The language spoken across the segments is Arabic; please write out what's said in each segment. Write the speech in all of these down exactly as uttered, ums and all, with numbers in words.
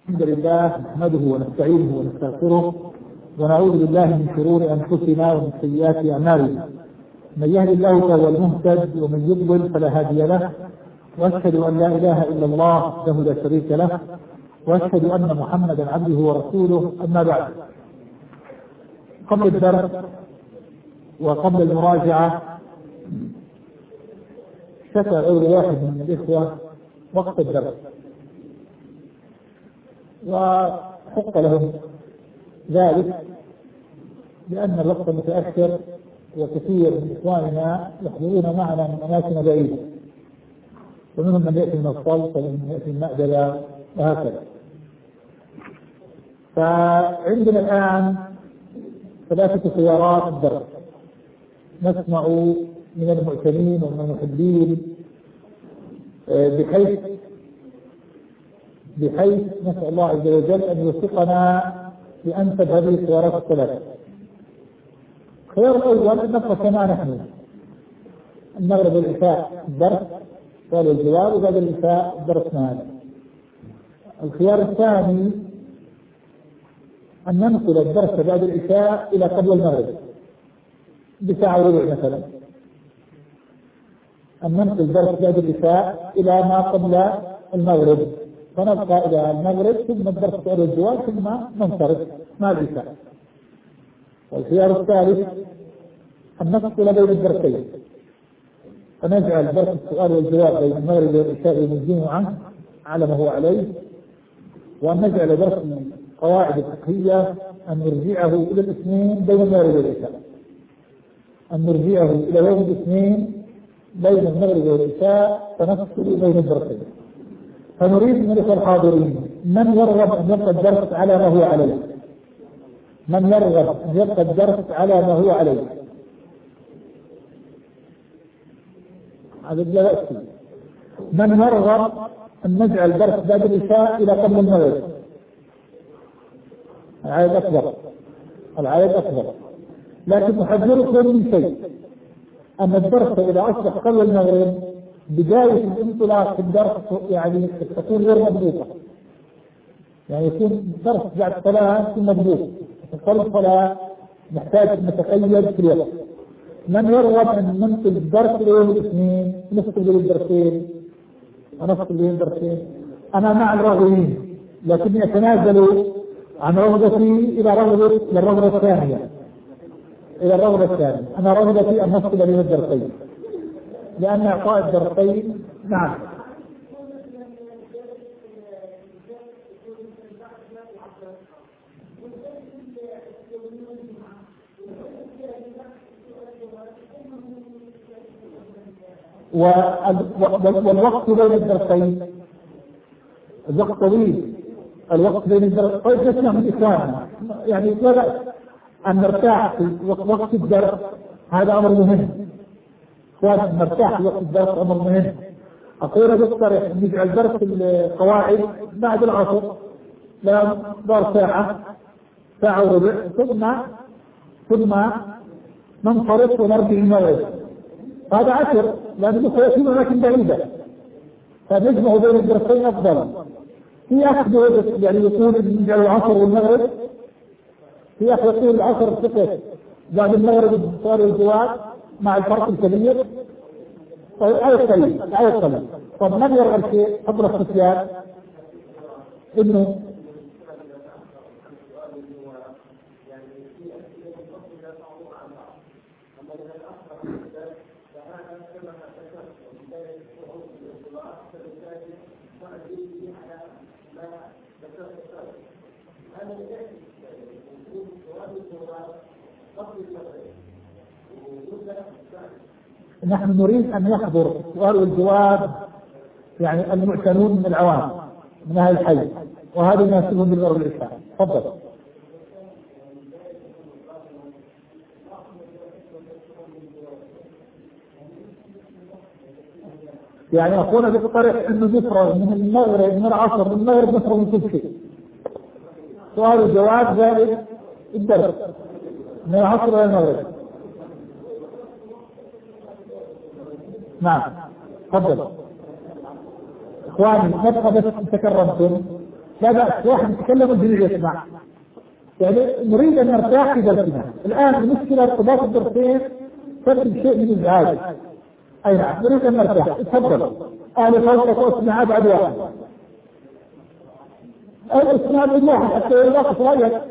الحمد لله نحمده ونستعينه ونستغفره ونعوذ بالله من شرور أنفسنا ومن سيئات أعمالنا. من يهد الله فهو المهتد ومن يضلل فلا هادي له، وأشهد أن لا إله إلا الله وحده لا شريك له، وأشهد أن محمدا عبده ورسوله. أما بعد، قبل الدرس وقبل المراجعة اشتكى غير واحد من الإخوة وقت الدرس، وحق لهم ذلك لأن الوقت متأخر وكثير من إخواننا يحضرون معنا من أماكن بعيدة، ومنهم من يأتي من الصلت ومن يأتي من المأدبة وهكذا. فعندنا الآن ثلاثة خيارات الدرس، نسمع من المعتنين ومن المحبين بحيث بحيث نسأل الله عز وجل أن يوفقنا لأنسب هذه الخيارات الثلاثة. الخيار الأول أن نبقى كما نحن، المغرب والعشاء الدرس سؤال والجواب، وبعد العشاء درسنا هذا. الخيار الثاني أن ننقل الدرس بعد العشاء إلى قبل المغرب بساعة وربع مثلا، أن ننقل الدرس بعد العشاء إلى ما قبل المغرب، فنبقى إلى المغرب ثم الدرس سؤال والجواب ثم ننصرف مع العشاء. والخيار الثالث أن نفصل بين الدرسين، فنجعل درس السؤال والجواب بين المغرب والعشاء يوم الجمعة على ما هو عليه، وأن نجعل درس القواعد الفقهية أن نرجعه إلى الاثنين بين المغرب والعشاء، أن نرجعه إلى يوم الاثنين بين المغرب والعشاء فنفصل بين الدرسين. فنريد من الإخوة الحاضرين من يرغب أن يبقى الدرس على ما هو عليه، من يرغب أن يبقى الدرس على ما هو عليه، هذا لا بأس. من يرغب أن نجعل درس بعد العشاء إلى قبل المغرب، العدد أكبر، العدد أكبر، لكن أحذركم من شيء، أن الدرس إذا أصبح قبل المغرب بداية الانطلاق في الدرس يعني تكون غير مضبوطة، يعني يكون الدرس بعد الصلاة يكون مضبوط، الصلاة الصلاة نحتاج أن نتقيد في الوقت. من يرغب أن ننقل الدرس إلى يوم الاثنين، نفصل بين الدرسين ونفصل بين الدرسين، أنا مع الراغبين، لكني أتنازل عن رغبتي إلى رغبة إلى الرغبة الثانية إلى الرغبة الثانية أنا رغبتي أن نفصل بين الدرسين، لأن إعطاء الدرسين نعم والوقت بين الدرسين الوقت طويل، الوقت بين الدرسين قد يسمح الإخوان يعني لا بأس أن نرتاح في وقت الدرس، هذا أمر مهم، لازم نرتاح في وقت الدرس، أمر مهم. أقول بقترح أن نجعل درس القواعد بعد العصر لا دار ساعة ساعة وربع، ثم ثم ننصرف ونرجع المغرب، هذا عشر لأنه سيكون أماكن بعيدة، فنجمع بين الدرسين أفضل. في أخذ يعني يقول نجعل العصر والمغرب، في أخذ يقول العصر الفقه بعد المغرب السؤال والجواب مع الفرق الكبير. طيب آية طيب آية طيب طب من يرغب في حضر السفيان إنه نحن نريد أن يحضر السؤال والجواب يعني المعتنون من العوام من أهل الحي، وهذا يناسبهم بالمغرب والعشاء. تفضل. يعني أخونا بقترح أنه نفرغ من المغرب من العصر من المغرب نفرغ من كل شيء، سؤال والجواب زائد الدرس من العصر إلى المغرب. نعم تفضل. اخواني نبقى بس تكرمتم لا بأس، واحد يتكلم والجميع يسمع. يعني نريد أن نرتاح في درسنا. الآن المشكلة ارتباط الدرسين ترتب شيء من الإزعاج. أي نعم، نريد أن نرتاح. تفضل. أهل فوقك واسمع أبعد واحد. الاسماء بالله حتى الوقت صغير.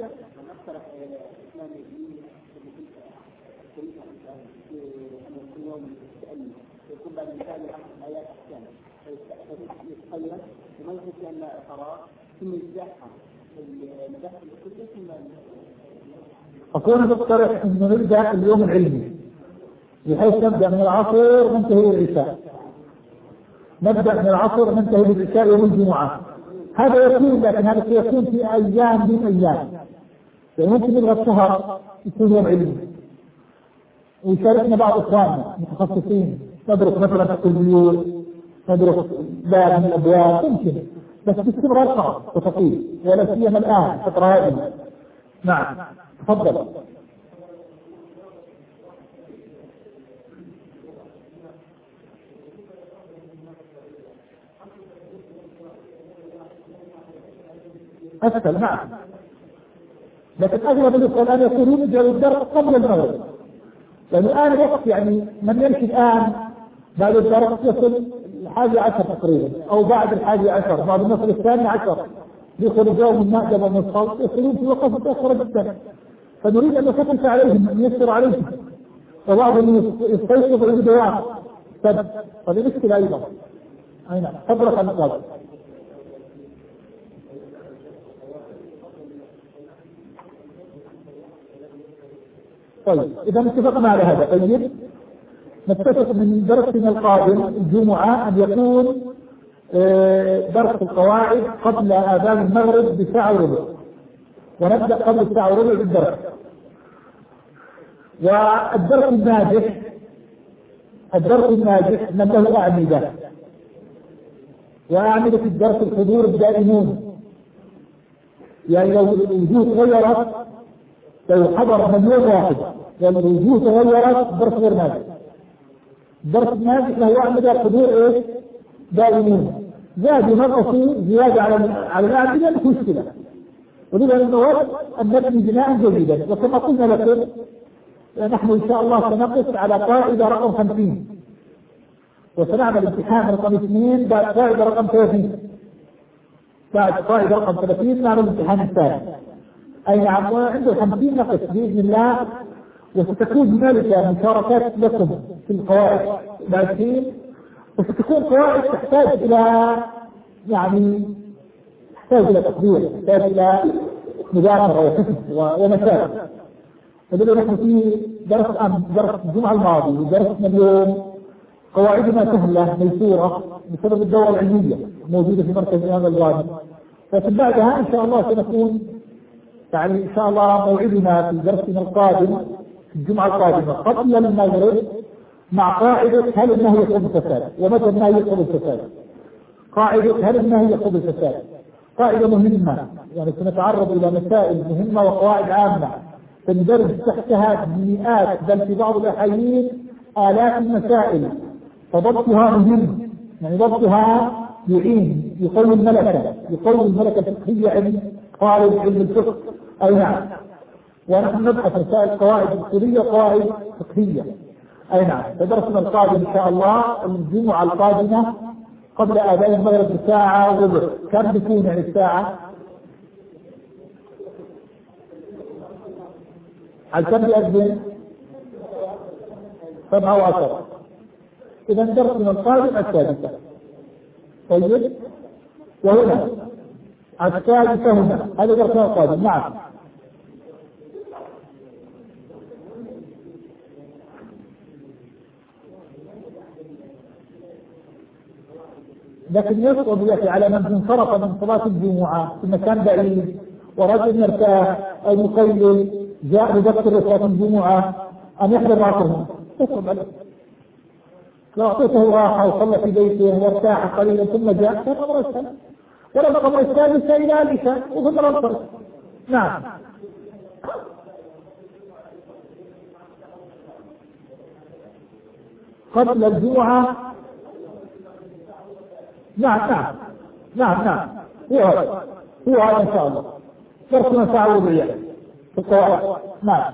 أكون بقترح أن نبدأ اليوم العلمي بحيث نبدأ من العصر وننتهي العشاء. نبدأ من العصر وننتهي بالعشاء يوم الجمعة. هذا يكون، لكن هذا سيكون في أيام من أيام. يعني ممكن نبغى الشهر يكون يوم علمي ويشاركنا بعض إخواننا متخصصين، ندرس مثلا في البيوت، ندرس باب من الأبواب، ممكن، بس باستمرار صعب وثقيل، ولا سيما الآن فترة هذه. نعم، تفضل. أسهل. نعم، لكن أغلب الأخوة الآن يقولون اجعلوا الدرس قبل المغرب، لأن الآن وقت يعني من يمشي الآن بعد الدرس يصل الحادي عشر تقريبا، أو بعد الحادي عشر، بعد النصف الثاني عشر يدخل الجو من المأدبة ومن الصوت، يصلون في وقت متأخر جدا. فنريد أن نخفف عليهم، أن ييسر عليهم، وبعضهم يستيقظ ويجد واحد. هذه مشكلة أيضا. أي نعم، تفضل عن القاضي. طيب، إذا اتفقنا على هذا. طيب، نتفق من درسنا القادم الجمعة أن يكون درس القواعد قبل آذان المغرب بساعة وربع، ونبدأ قبل الساعة وربع بالدرس. والدرس الناجح الدرس الناجح من له أعمدة، وأعمدة في الدرس الحضور الدائمون. يعني لو الوجوه تغيرت، لو حضر مليون واحد يعني الوجوه تغيرت، الدرس غير ناجح. الدرس الناجح له أعمدة الحضور إيه؟ دائمون. زاد ينقصوا زيادة على على الأعمدة مش مشكلة، ولذا النواب أن نبني بناء جديدا. وكما قلنا لكم نحن إن شاء الله سنقف على قاعدة رقم خمسين، وسنعمل امتحان رقم اثنين بعد قاعدة رقم ثلاثين. بعد قاعدة رقم ثلاثين نعمل الامتحان الثاني. أي نعم، وعند الخمسين نقف بإذن الله، وستكون هنالك مشاركات لكم في القواعد العشرين، وستكون قواعد تحتاج إلى يعني تحتاج إلى تقدير، تحتاج إلى مذاكرة وحفظ ومشاكل. فبدأ نحن في درس أم درس الجمعة الماضي ودرسنا اليوم قواعدنا سهلة ميسورة بسبب الدورة العلمية موجودة في مركز هذا الوادي. لكن بعدها إن شاء الله سنكون يعني إن شاء الله موعدنا في درسنا القادم في الجمعة القادمة قبل المغرب مع قاعدة هل النهي يقوم بالفساد، ومتى النهي يقوم بالفساد. قاعدة هل النهي يقوم بالفساد قاعدة مهمة، يعني سنتعرض إلى مسائل مهمة وقواعد عامة تندرج تحتها مئات بل في بعض الأحيان آلاف المسائل، فضبطها مهم. يعني ضبطها يعين يقوي الملكة يقوي الملكة الفقهية عند طالب علم الفقه. أي نعم، ونحن نبحث مسائل قواعد أصولية قواعد فقهية. أي نعم، فدرسنا القادم إن شاء الله الجمعة القادمة قبل آذان المغرب بساعة وربع. كم بتكون يعني الساعة؟ على كم بيأذن؟ سبعة وعشرة. إذا درسنا القادم السادسة. طيب، وهنا السادسة هنا، هذا درسنا القادم. نعم، لكن يصعب يأتي على من انصرف من صلاة الجمعة في مكان بعيد ورجل مرتاح أو مقيل جاء مبكر لصلاة الجمعة أن يحضر معكم. يصعب عليه. لو أعطيته راحة وصلى في بيته وارتاح قليلا ثم جاء كان أمر السنة، ولا الأمر السادسة إلى العشاء وثم الأنصر. نعم، قبل الجمعة. نعم نعم نعم نعم يقعد هو هذا إن شاء الله درسنا ساعة وضعية في القواعد. نعم.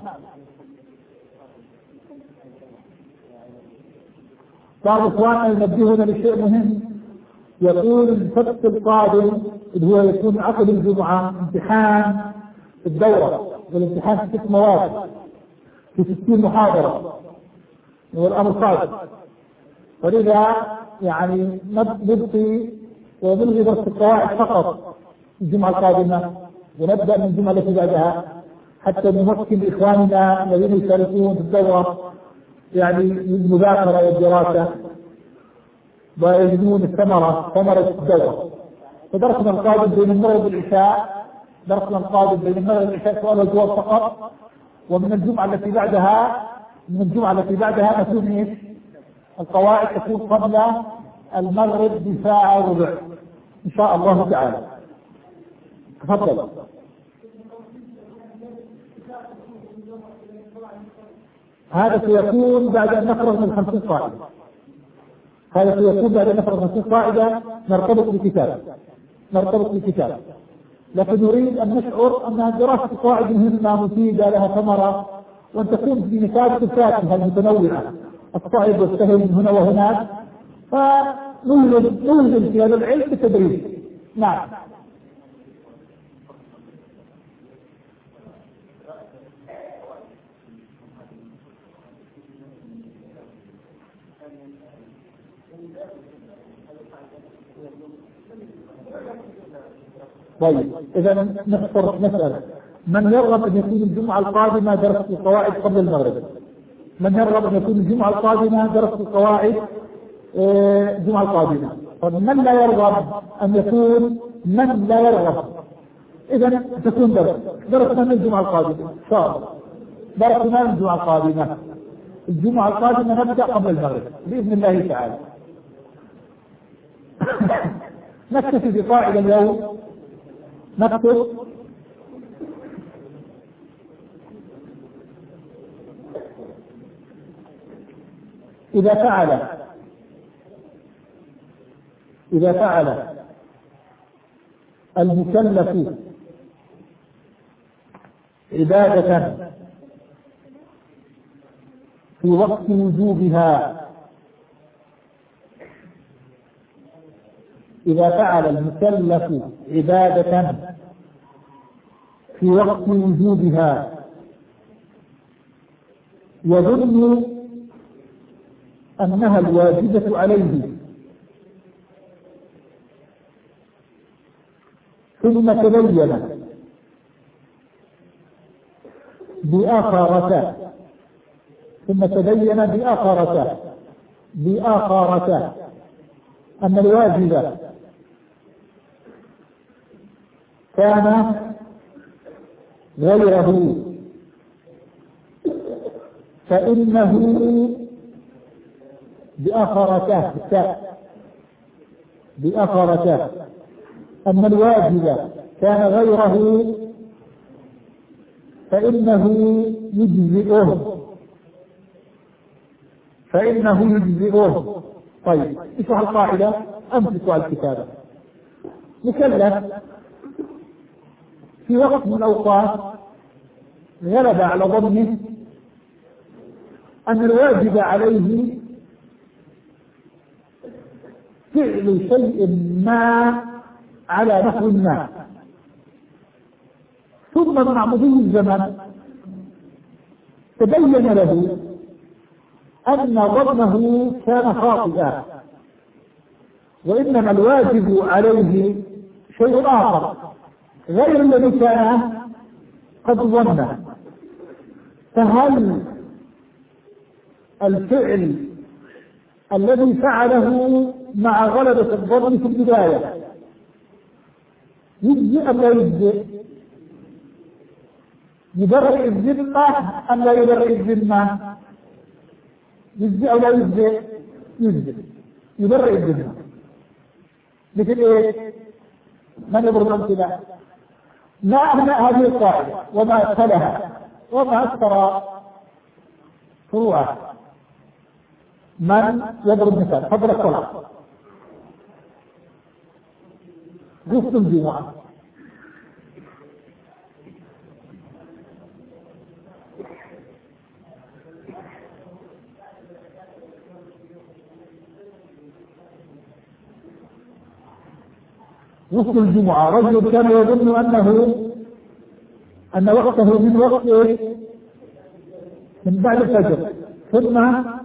بعض إخواننا ينبهون لشيء مهم، يقول السبت القادم اللي هو يكون عقد الجمعة امتحان الدورة، والامتحان في ست مواد في ستين محاضرة، والأمر صعب، ولذا يعني نبقي ونلغي درس القواعد فقط الجمعة القادمة، ونبدأ من الجمعة التي بعدها حتى نمكن إخواننا الذين يشاركون في الدورة يعني المذاكرة والدراسة ويجدون الثمرة ثمرة الدورة. فدرسنا القادم بين المغرب والعشاء، درسنا القادم بين المغرب والعشاء سؤال والجواب فقط، ومن الجمعة التي بعدها من الجمعة التي بعدها تكون ايش؟ القواعد تكون قبل المغرب بساعة وربع إن شاء الله تعالى. تفضل. هذا سيكون بعد أن نفرغ من خمسين قاعدة. هذا سيكون بعد أن نفرغ من خمسين قاعدة نرتبط بالكتاب نرتبط بالكتاب لكن نريد أن نشعر أن دراسة القواعد مهمة مفيدة لها ثمرة، وأن تكون بمثابة الفاكهة المتنوعة الصعب والسهل من هنا وهناك، فنولد نولد في هذا العلم بالتدريج. نعم. طيب إذا نختصر مسألة، من يرغب أن يكون الجمعة القادمة درس القواعد قبل المغرب؟ من يرغب أن يكون الجمعة القادمة درس القواعد الجمعة القادمة؟ طيب من لا يرغب أن يكون من لا يرغب إذا تكون درس درسنا من الجمعة القادمة إن شاء الله. درسنا من الجمعة القادمة الجمعة القادمة نبدأ قبل المغرب بإذن الله تعالى. نكتفي بقاعدة اليوم، نكتب إذا فعل إذا فعل المكلف عبادة في وقت وجوبها إذا فعل المكلف عبادة في وقت وجوبها يظن أنها الواجبة عليه، ثم تبين بآخرته ثم تبين بآخرته بآخرته أن الواجب كان غيره، فإنه بآخرته بآخرته أن الواجب كان غيره فإنه يجزئه فإنه يجزئه. طيب اشرح القاعدة، أمسك على الكتابة. مكلف في وقت من الأوقات غلب على ظنه أن الواجب عليه فعل شيء ما على نحو ما، ثم مع مضي الزمن تبين له أن ظنه كان خاطئا، وإنما الواجب عليه شيء آخر غير الذي كان قد ظنه. فهل الفعل الذي فعله مع غلبة الظن في البداية يجزئ أم لا يجزئ؟ يبرئ الذمة أم لا يبرئ الذمة؟ يجزئ أو لا يجزئ؟ يجزئ، يبرئ الذمة. مثل إيه؟ من يضرب الأمثلة؟ ما أهمأ هذه القاعدة وما أسهلها وما أكثر فروعها. من يضرب مثال؟ فضل الصلاة، غسل الجمعة، وسط الجمعة رجل كان يظن أنه أن وقته من وقت من بعد الفجر، ثم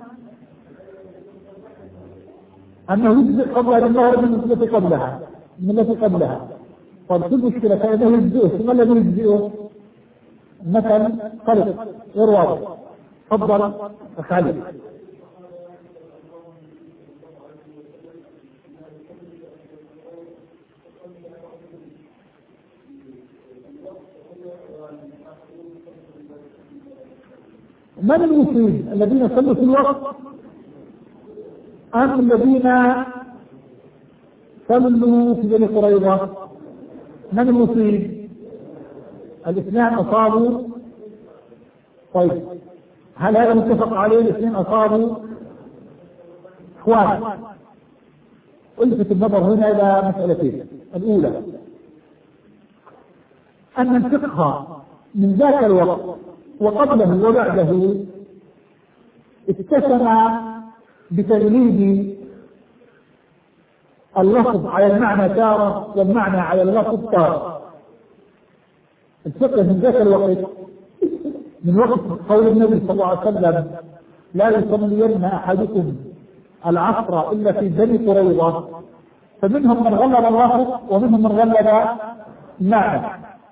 أنه يجزئ قبل الظهر من التي قبلها من التي قبلها. طيب كل مشكلة فإنه يجزئه، ثم الذي يجزئه مثلا قلق غير واضح. تفضل أخالي. من المصيب؟ الذين صلوا في الوقت أم الذين صلوا في بني قريظة؟ من المصيب؟ الاثنين أصابوا. طيب هل هذا متفق عليه؟ الاثنين أصابوا اخوان. ألفت النظر هنا إلى مسألتين. الأولى أن الفقه من ذاك الوقت وقبله وبعده اتسم بتغليب اللفظ على المعنى تارة والمعنى على اللفظ تارة. الفقه من ذاك الوقت من وقت قول النبي صلى الله عليه وسلم لا يصلين أحدكم العصر إلا في بني قريظة، فمنهم من غلب اللفظ ومنهم من غلب المعنى.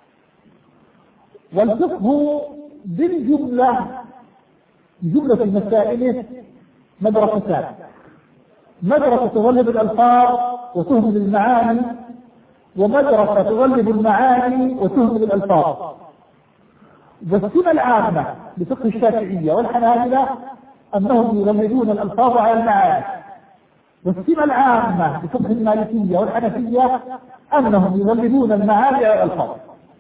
والفقه بالجملة جملة المسائل مدرستان: مدرسة تغلب الألفاظ وتهمل المعاني، ومدرسة تغلب المعاني وتهمل الألفاظ. والسمة العامة لفقه الشافعية والحنابلة أنهم يغلبون الألفاظ على المعاني، والسمة العامة لفقه المالكية والحنفية أنهم يغلبون المعاني على الألفاظ.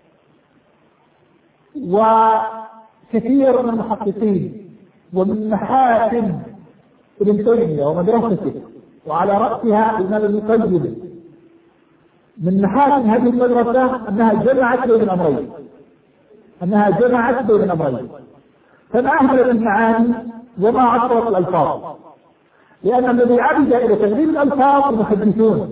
وكثير من المحققين ومن محاكم ابن تيمية ومدرسته وعلى رأسها الإمام ابن القيم من محاكم هذه المدرسة أنها جمعت بين الأمرين أنها جمعت بين الأمرين فما أهملت المعاني وما عطرت الألفاظ، لأن الذي عبد إلى تغليب الألفاظ المحدثون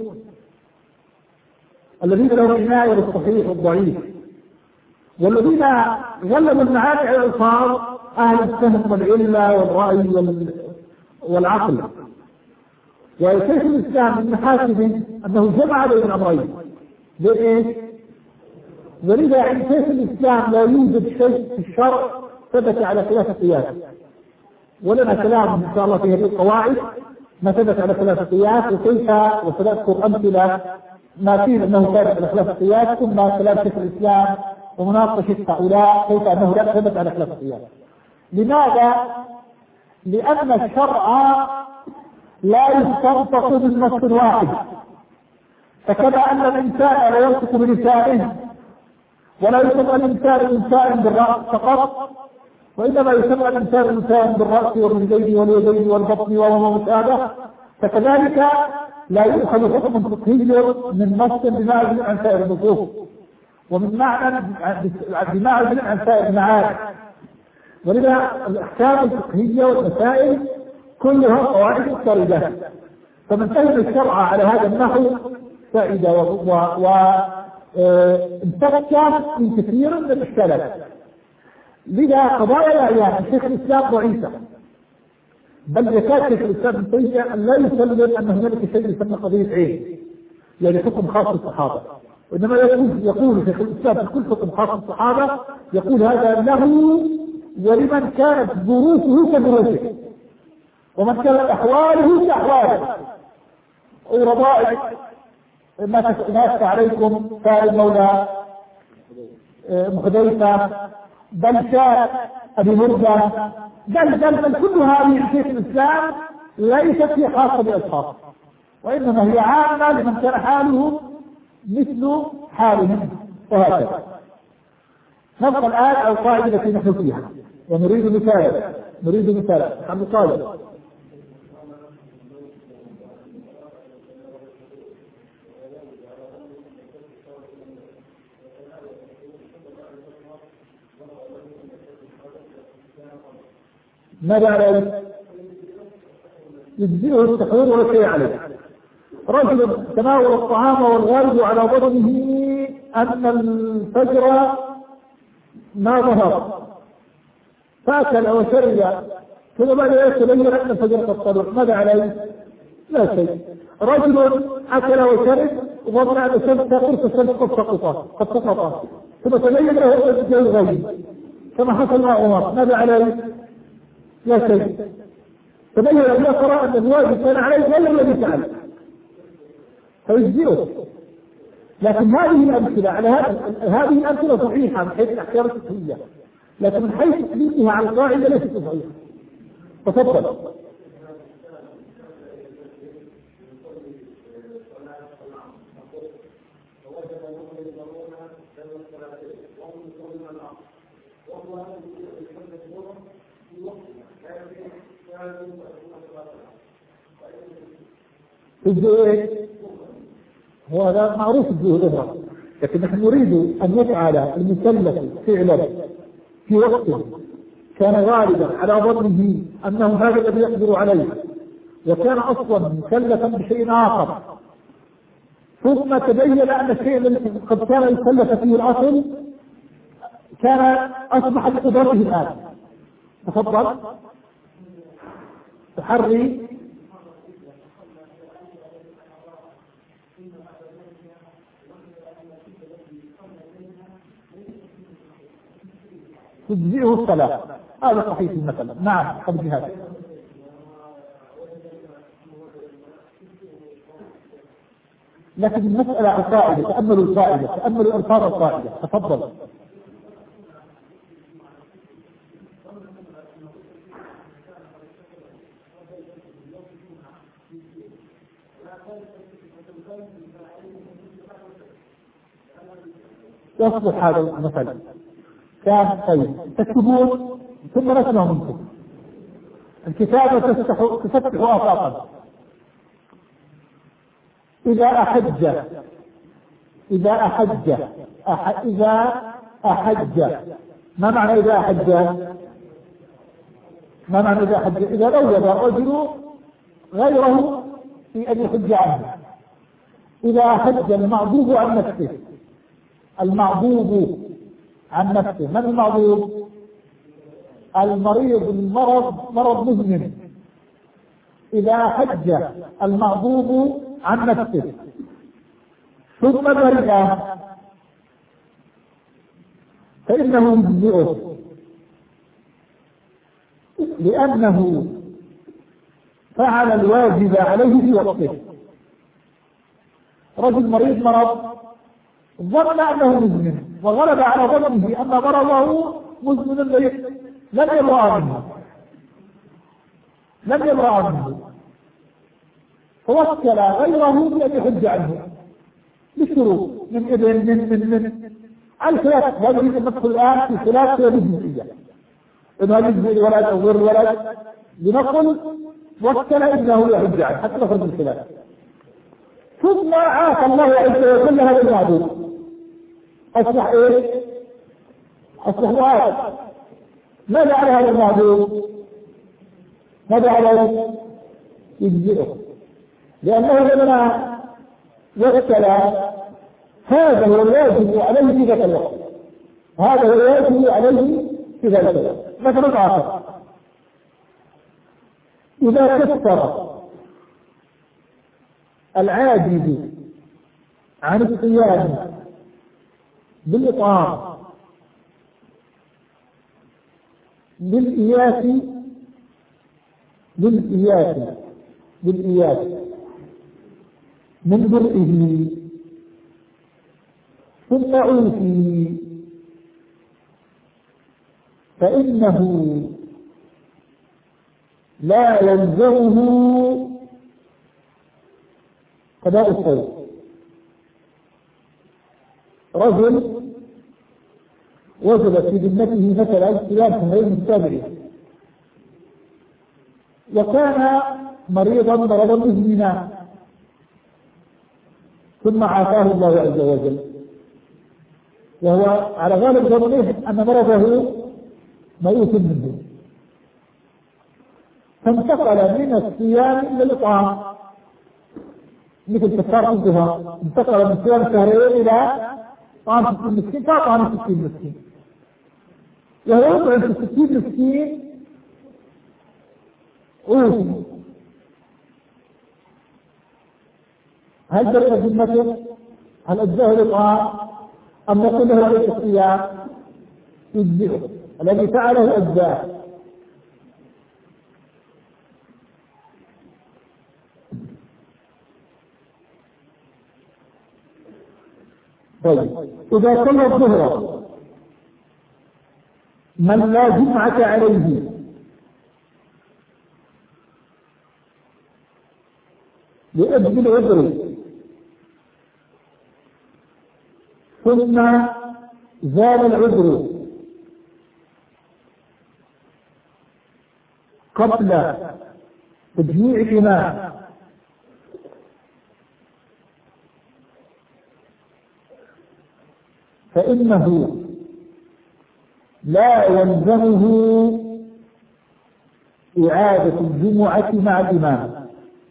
الذين لهم عناية بالصحيح والضعيف، والذين غلبوا المعاني على الألفاظ أهل الفهم والعلة والرأي والعقل. وشيخ الإسلام من محاسن أنه جمع بين الأمرين. لإيش؟ ولذا عند شيخ الإسلام لا يوجد شيء في الشرع ثبت على خلاف القياس، ولنا كلام إن شاء الله في هذه القواعد ما ثبت على خلاف القياس وكيف، وسنذكر أمثلة ما فيه أنه ثابت على خلاف القياس، ثم كلام شيخ الإسلام ومناقشة هؤلاء كيف أنه لا ثبت على خلاف القياس. لماذا؟ لأن الشرع لا يستنطق بالنص الواحد، فكما أن الإنسان لا ينطق بلسانه ولا يسمى الإنسان إنسان بالرأس فقط، وإنما يسمى الإنسان إنسان بالرأس والرجلين واليدين والبطن وما مشابه، فكذلك لا يؤخذ حكم فقهي من نص بمعنى عن سائر النصوص ومن معنى بمعنى عن سائر المعارف. ولذا الأحكام الفقهية والمسائل كلها قواعد مضطردة، فمن فهم الشرع على هذا النحو فائدة وانتفك من كثير من الاشكالات. لذا قضايا الأعيان شيخ الإسلام ضعيفة، بل يكاد شيخ الإسلام ابن تيمية أن لا يسلم أن هنالك شيء يسمى قضية عين، يعني حكم خاص بالصحابة، وإنما يقول يقول شيخ الإسلام في كل حكم خاص بالصحابة يقول هذا له ولمن كانت ظروفه كظروفه ومن كانت أحواله كأحواله. ورضائع ما تشأ عليكم سائل مولى مخديفة بل شاء أبي مردة بل بل بل كل هذه شيخ الإسلام ليست هي خاصة بأشخاص، وإنما هي عامة لمن كان حاله مثل حالهم وهكذا. نبقى الآن على القاعدة التي نحن فيها ونريد مثالا نريد مثالا عن القاعدة. ماذا عليه؟ يجزئه التحوير ولا شيء عليه. رجل تناول الطعام والغالب على بطنه أن الفجر ما ظهر فأكل وشرب ثم بعد ذلك تبين أن الفجر قد طلع، ماذا عليه؟ لا شيء. رجل أكل وشرب وظن أن الشمس قرص الشمس قد سقطت قد سقطت ثم تبين له الغيب كما حصل مع عمر، ماذا عليه؟ لا شيء. تبين أن يقرأ أن الواجب كان عليه غير الذي فعل فيجزئه. لكن هذه الأمثلة على هذه الأمثلة صحيحة من حيث الأحكام الفقهية، لكن من حيث تطبيقها على القاعدة ليست صحيحة. تفضل. الزهد هو هذا معروف الزهد، لكن نحن نريد أن يفعل المكلف فعلا في وقت كان غالبا على ظنه أنه هذا الذي يقدر عليه، وكان أصلا مكلفا بشيء آخر، ثم تبين أن الشيء الذي قد كان يكلف فيه الأصل كان أصبح بقدرته الآن. تفضل. تحري تجزئه الصلاة، هذا صحيح مثلا. نعم قبل هذا. لكن المسألة على القاعدة، تأملوا القاعدة، تأملوا ألفاظ القاعدة. تفضل. يصلح هذا مثلا كان طيب تكتبون ثم نسمع منكم. الكتابة تفتح تفتح آفاقا. إذا أحج إذا أحج أح... إذا أحج ما معنى إذا أحج؟ ما معنى إذا أحج؟ إذا روض رجل غيره في أن يحج عنه. إذا أحج المعضوب عن نفسه، المعضوب عن نفسه. من المعضوب؟ المريض المرض مرض مزمن. إذا حج المعضوب عن نفسه ثم برئ فإنه يجزئه، لأنه فعل الواجب عليه في وقته. رجل مريض مرض ظن أنه مزمن وغلب على ظنه أن مرضه مزمن لم يبرأ منه لم يبرأ منه فوكل غيره بأن يحج عنه بشروط من ابن من من من الخلاف. هذا ندخل الآن في خلاف الجزئية، إن هذا يجزئ الولد أو غير الولد. لنقل وكل ابنه يحج عنه حتى نخرج من الخلاف. ثم عاف الله عز وجل هذا المعدوم، أصبح إيه؟ أصبح معاف. ماذا على هذا المعدوم؟ ماذا عليه؟ يجزئه، لأنه لما وكل هذا هو الواجب عليه في ذاك الوقت، هذا هو الواجب عليه في ذاك الوقت. مثلا آخر، إذا كفر العاجز عن الصيام بالإطعام بالإياس بالإياس بالإياس من برئه ثم عوفي فإنه لا يلزمه قضاء الصوم. رجل وجبت في ذمته مثلا صيام شهرين متتابعين، وكان مريضا مرضا مزمنا ثم عافاه الله عز وجل، وهو على غالب ظنه أن مرضه ميؤوس منه، فانتقل من الصيام إلى الإطعام. مثل كفارة الظهر انتقل من صيام شهرين إلى طعام ستين مسكين فطعام ستين مسكين، يطعم ستين مسكين ويوم. هل ترك ذمته؟ هل أجزاه الإطعام أم نقول له عليه الصيام؟ يجزئه، الذي فعله أجزاه. طيب إذا صلى الظهر من لا جمعة عليه لأجل العذر ثم زال العذر قبل تجميع الإمام فإنه لا يلزمه إعادة الجمعة مع الإمام.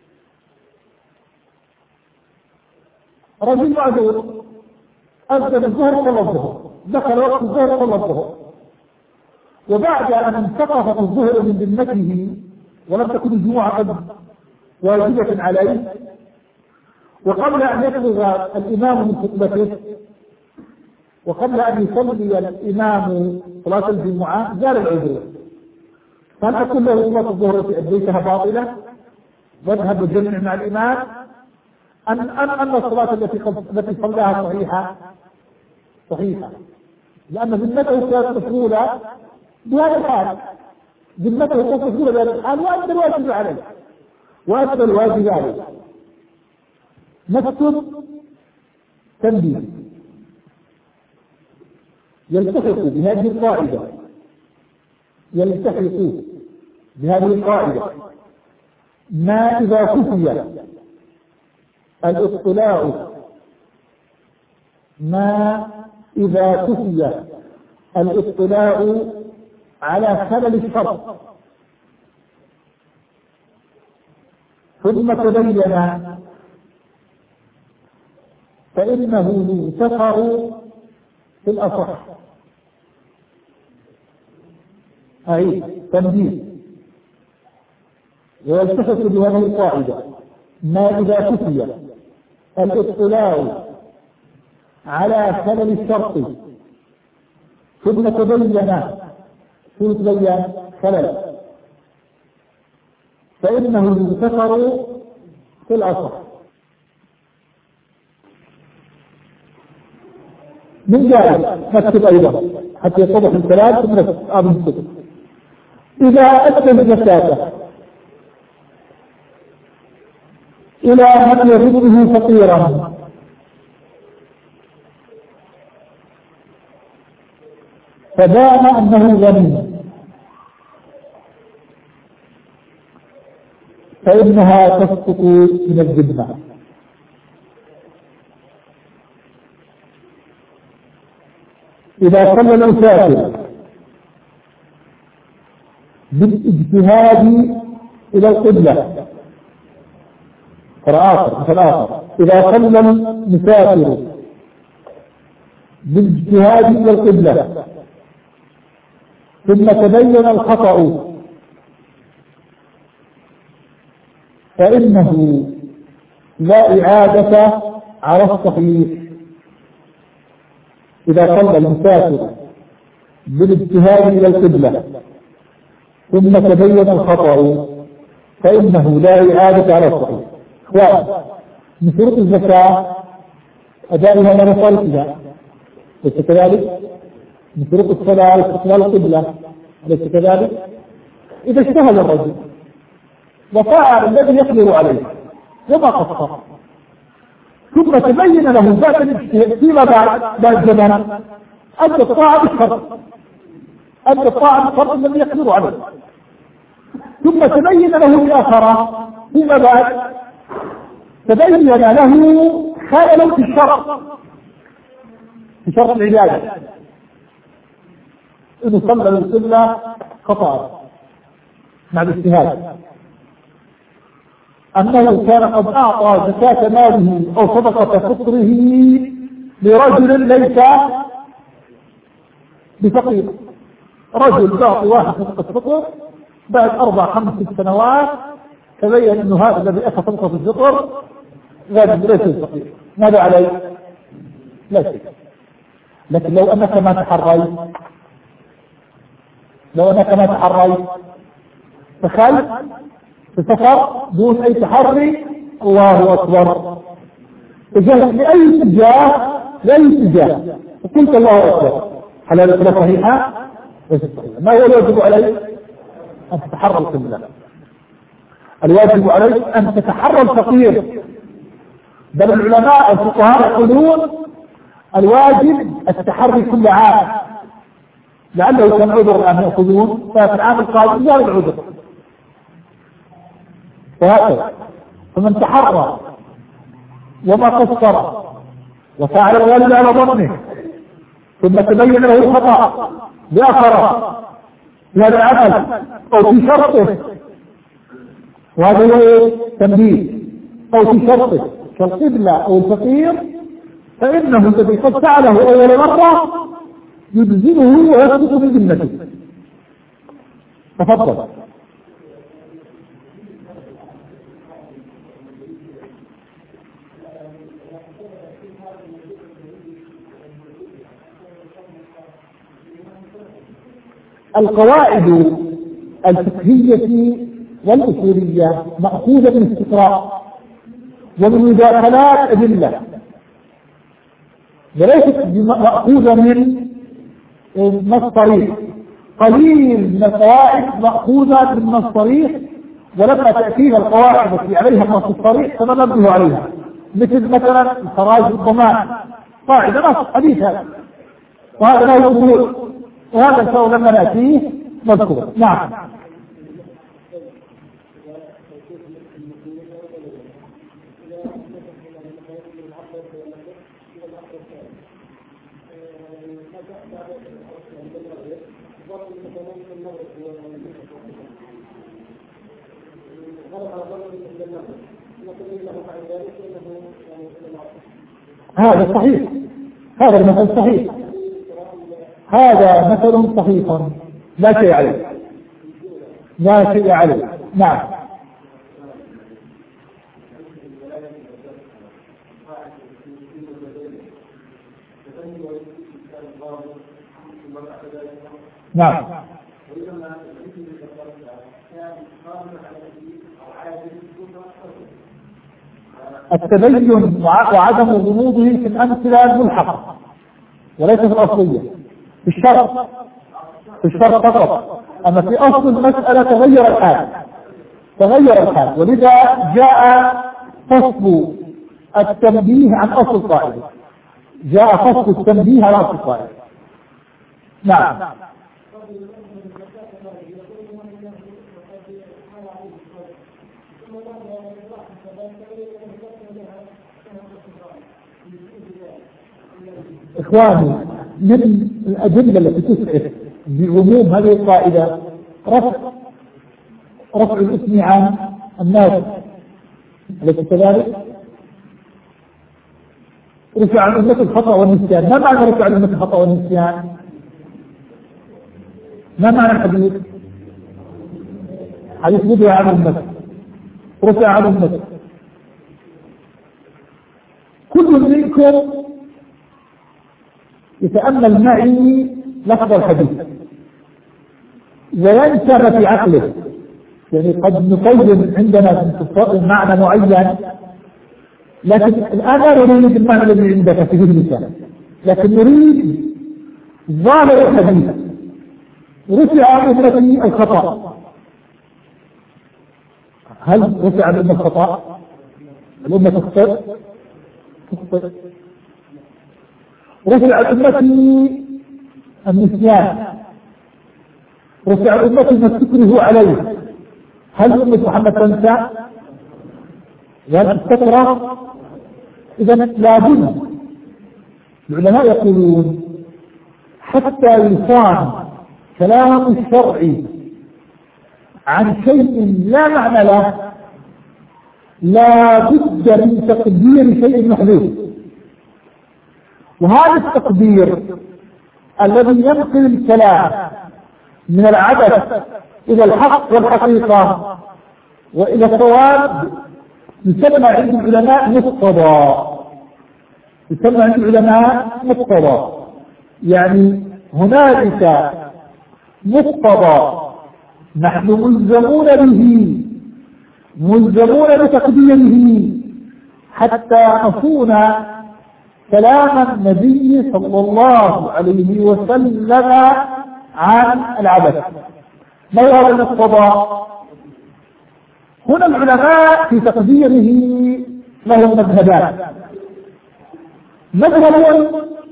رجل معذور أذن الظهر صلى الظهر، دخل وقت الظهر صلى الظهر، وبعد أن انتقضت الظهر من ذمته ولم تكن الجمعة قد واجبة عليه، وقبل أن يفرغ الإمام من خطبته وقبل أن يصلي الإمام صلاة الجمعة زال العذر، فهل أقول له صلاة الظهر التي أديتها باطلة واذهب وجمع مع الإمام أن أن أن الصلاة التي التي صلاها صحيحة صحيحة، لأن ذمته كانت مشغولة بهذا الحال، ذمته كانت مشغولة بهذا الحال وأدى الواجب عليه وأدى الواجب عليه. نكتب تنبيه يلتحق بهذه القاعدة يلتحق بهذه القاعدة ما إذا خفي الاطلاع ما إذا خفي الاطلاع على خلل الشرط ثم تبين فإنه يغتفر في الأصح. أي تنبيه ويلتحق بهذه القاعدة ما إذا خفي الاطلاع على خلل الشرط ثم تبين ثم تبين خلل فإنه يغتفر في الأصح. من ذلك نكتب أيضا حتى يتضح الكلام ثم نكتب إذا أدى الزكاة إلى من يظنه فقيرا فبان أنه غني فإنها تسقط من الذمة. إذا صلى المسافر بالاجتهاد إلى القبلة آخر مثل آخر إذا صلى المسافر بالاجتهاد إلى القبلة ثم تبين الخطأ فإنه لا إعادة على الصحيح. إذا صلى المسافر بالاجتهاد إلى القبلة ثم تبين الخطأ فإنه لا إعادة على الصحيح. من شروط الزكاة أدائها ما نصل فيها، أليس كذلك؟ من شروط الصلاة استقبال القبلة، أليس كذلك؟ إذا اجتهد الرجل وفعل الذي يقدر عليه وما قصر ثم تبين له ذات الاجتهاد فيما بعد بعد زمان أدى الطاعة بالشرط أدى الطاعة بالشرط الذي يقدر عليه ثم تبين له الآخر فيما بعد تبين له خلل في الشرط في شرط العبادة إنه صلى للقبلة خطأ مع الاجتهاد أنه كان قد أعطى زكاة ماله أو صدقة فطره لرجل ليس بفقير، رجل باقي واحد صدقة فطر بعد أربع خمس سنوات تبين أنه هذا الذي أخذ صدقة الفطر رجل ليس بفقير، ماذا عليه؟ لا شيء. لكن لو أنك ما تحريت لو أنك ما تحريت دخلت في سفر دون أي تحري، الله أكبر، اتجهت لأي اتجاه لأي اتجاه وقلت الله أكبر، هل هذا صحيحة؟ ليست صحيحة. ما هو الواجب عليك؟ أن تتحرى القبلة. الواجب عليك أن تتحرى الفقير، بل العلماء الفقهاء يقولون الواجب التحري كل عام، لعله كان عذر أن يأخذون ففي العام القادم زال العذر، وهكذا. فمن تحرى وما قصر وفعل الوالد على ظنه ثم تبين له الخطأ بآخره في هذا العمل أو في شرطه، وهذا هو تنبيه، أو في شرطه كالقبلة أو الفقير، فإنه الذي قد فعله أول مرة يلزمه ويسقط من ذمته. تفضل. القواعد الفقهية والأصولية مأخوذة من الاستقراء ومن مداخلات أدلة، وليست مأخوذة من نص صريح. قليل من القواعد مأخوذة من نص صريح، ولما تأتينا القواعد التي عليها النص الصريح فننبه عليها، مثل مثلا الخراج الضمان، قاعدة نص حديث هذا، وهذا لا يقول، وهذا الشيء لما نأتيه مذكور. نعم. هذا صحيح، هذا المثل صحيح، هذا مثل صحيح لا شيء عليه، لا شيء عليه. نعم. نعم. التبين وعدم غموضه في الأمثلة الملحقة وليس في الأصلية، في الشرط في الشرط فقط، أما في أصل المسألة تغير الحال تغير الحال ولذا جاء فصل التنبيه عن أصل القاعدة، جاء فصل التنبيه عن أصل القاعدة. نعم. إخواني، من الأدلة التي تسعف بعموم هذه القاعدة رفع رفع الاسم عن الناس، أليس كذلك؟ رفع عن أمة الخطأ والنسيان. ما معنى رفع عن أمة الخطأ والنسيان؟ ما معنى الحديث؟ حديث رفع عن أمة، رفع عن أمة. كل منكم يتأمل معي لفظ الحديث وينسى ما في عقله، يعني قد نقيم عندنا معنى معين، لكن الآن لا نريد المعنى الذي عندك في ذهنك، لكن نريد ظاهر الحديث. رفع عن أمتي الخطأ، هل رفع عن أمة الخطأ؟ الأمة تخطئ تخطئ. رفع عن أمتي النسيان، رفع عن أمتي ما تكره عليه. هل أمة محمد تنسى؟ وهل تستكره؟ إذا لابد. العلماء يقولون حتى يصان كلام الشرع عن شيء لا معنى له لا بد من تقدير شيء محدود، وهذا التقدير الذي ينقل الكلام من العبث إلى الحق والحقيقة وإلى الصواب يسمى عند العلماء مقتضى، يسمى عند العلماء مقتضى. يعني هنالك مقتضى نحن ملزمون به، ملزمون بتقديره حتى نصون كلام النبي صلى الله عليه وسلم عن العبث. ما هو هذا المقتضى؟ هنا العلماء في تقديره لهم مذهبان. مذهب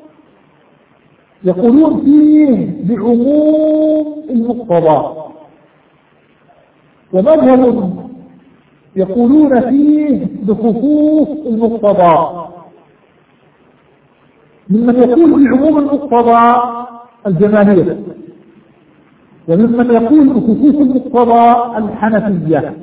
يقولون فيه بعموم المقتضى، ومذهب يقولون فيه بخصوص المقتضى. ممن يقول بعموم المقتضى الجماهير، وممن يقول بخصوص المقتضى الحنفية.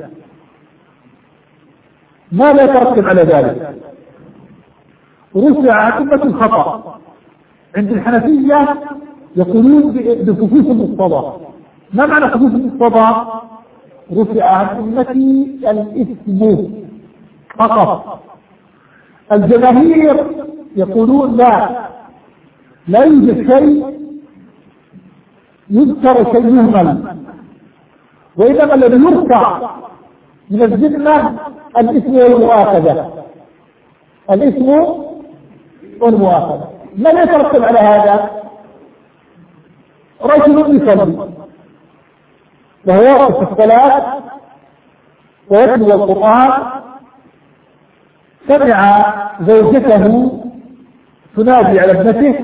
ما لا يترتب على ذلك؟ رفع عن أمة الخطأ. عند الحنفية يقولون بخصوص المقتضى. ما معنى خصوص المقتضى؟ رفع عن أمتي الإثم فقط. الجماهير يقولون لا، لا يوجد شيء يذكر شيء مهمل، وإنما الذي يرفع من الذمة الإثم والمؤاخذة، الإثم والمؤاخذة. ما يترتب على هذا؟ رجل يصلي وهو واقف في الصلاة ويتلو القرآن، سمع زوجته تنادي على ابنته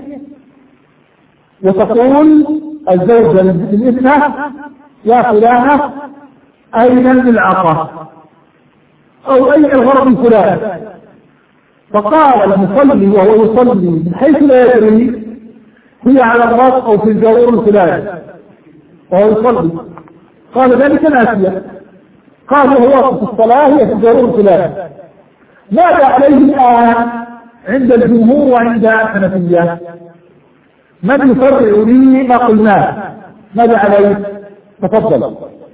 وتقول الزوجة للابنة يا فلانة أين الملعقة أو أين الغرض الفلاني؟ فقال المصلي وهو يصلي من حيث لا يدري هي على الراس أو في الجوار الفلاني وهو يصلي، قال ذلك ناسيا، قال وهو في الصلاة هي في الجوار الفلاني. ماذا عليه الآن عند الجمهور وعند الحنفية؟ من يفرع لي ما قلناه؟ ماذا عليه؟ تفضل.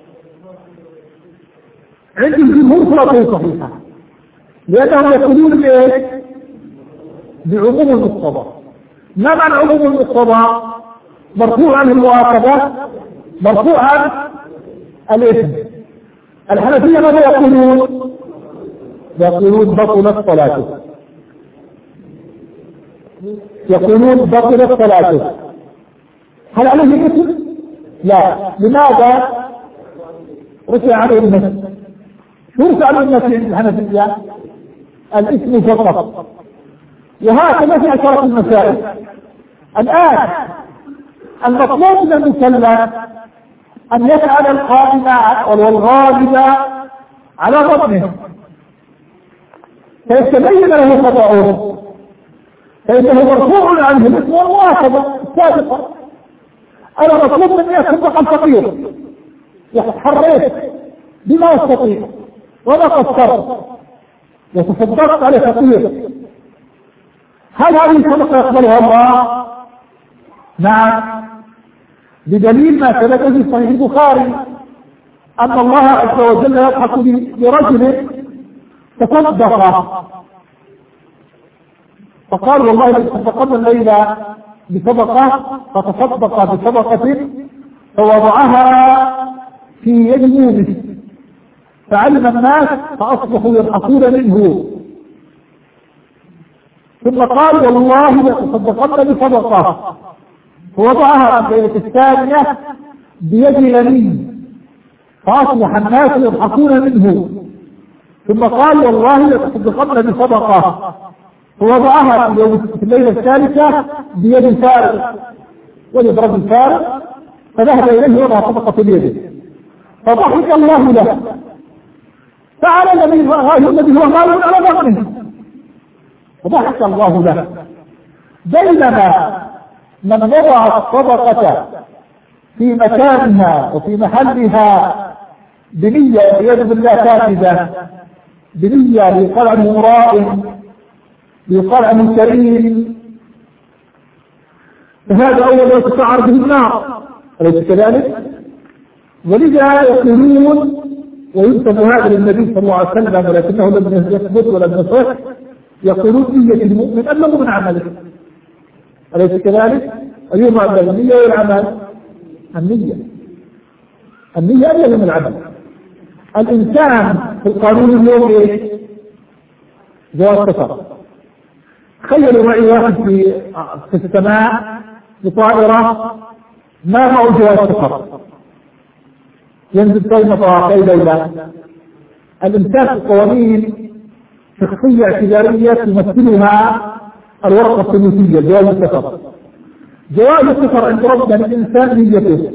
عند الجمهور صلاته صحيحة، لأنهم يقولون بإيه؟ بعموم المقتضى. ما معنى عموم المقتضى؟ مرفوع عن المؤاخذة، مرفوع عن الإثم. الحنفية ماذا يقولون؟ يقولون بطلت صلاته، يقولون بطلت صلاته. هل عليه إثم؟ لا. لماذا؟ رفع عنه النفس. شو رفع عنه النفس عند الحنفية؟ الإثم فقط. وهكذا في عشرة المسائل. الآن المطلوب من المكلف أن يفعل القائم والغالب على ظنه، فيتبين له خطأه، فإنه مرفوع عنه الإثم والمؤاخذة السابقة. أنا مطلوب مني أصدق الفقير، حريت بما أستطيع وما قصرت وتصدقت على فقير، هل هذه الصدقة يقبلها الله؟ نعم، بدليل ما ثبت في صحيح البخاري أن الله عز وجل يضحك برجل تصدق فقال والله تصدقنا الليلة بصدقة، فتصدق بصدقة فوضعها في يد مومس فعلم الناس فأصبحوا يضحكون منه، ثم قال والله لتصدقن بصدقة فوضعها في الليلة الثانية بيد اليمين فأصبح الناس يضحكون منه، ثم قال والله لتصدقن بصدقة فوضعها في الليلة الثالثة بيد الفارق ويد رجل الفارق فذهب إليه وضع صدقة في يده فضحك الله له، فعل الذي هو مال على ظهره فضحك الله له. بينما من وضع الصدقة في مكانها وفي محلها بنية والعياذ بالله كاذبة بنية يقال عنه مرائم، يقال عنه كريم، فهذا أول ما تسعر به النار، أليس كذلك؟ ولذا يقولون وينسب هذا للنبي صلى الله عليه وسلم ولكنه لم يثبت ولم يصح، يقولون نية المؤمن أبلغ من عمله، أليس كذلك؟ اليوم أبلغ النية والعمل، النية النية أبلغ من العمل. الإنسان في القانون اليوم إيه؟ جواز سفر. تخيلوا معي واحد في في السماء بطائرة ما معه جواز سفر، ينزل كل مطار كل دولة. الإنسان في القوانين شخصية اعتبارية تمثلها الورقة الثلاثية جواز السفر. جواز السفر عند ربنا الإنسان نيته،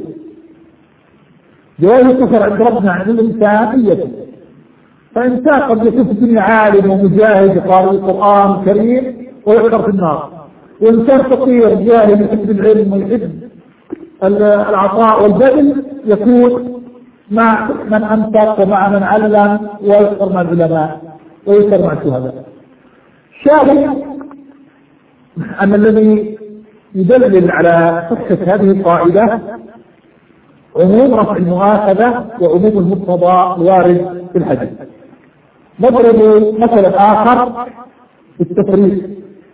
جواز السفر عند ربنا عند الإنسان نيته. فإنسان قد يكون في الدنيا عالم ومجاهد قارئ القرآن الكريم ويحضر في النار، وإنسان فقير جاهل يحب العلم ويحب العطاء والبذل يكون مع من أنفق ومع من علم ويذكر مع العلماء ويذكر مع الشهداء. شاهد أن الذي يدلل على صحة هذه القاعدة عموم رفع المؤاخذة وعموم المقتضى الوارد في الحديث. نضرب مثلا آخر التفريق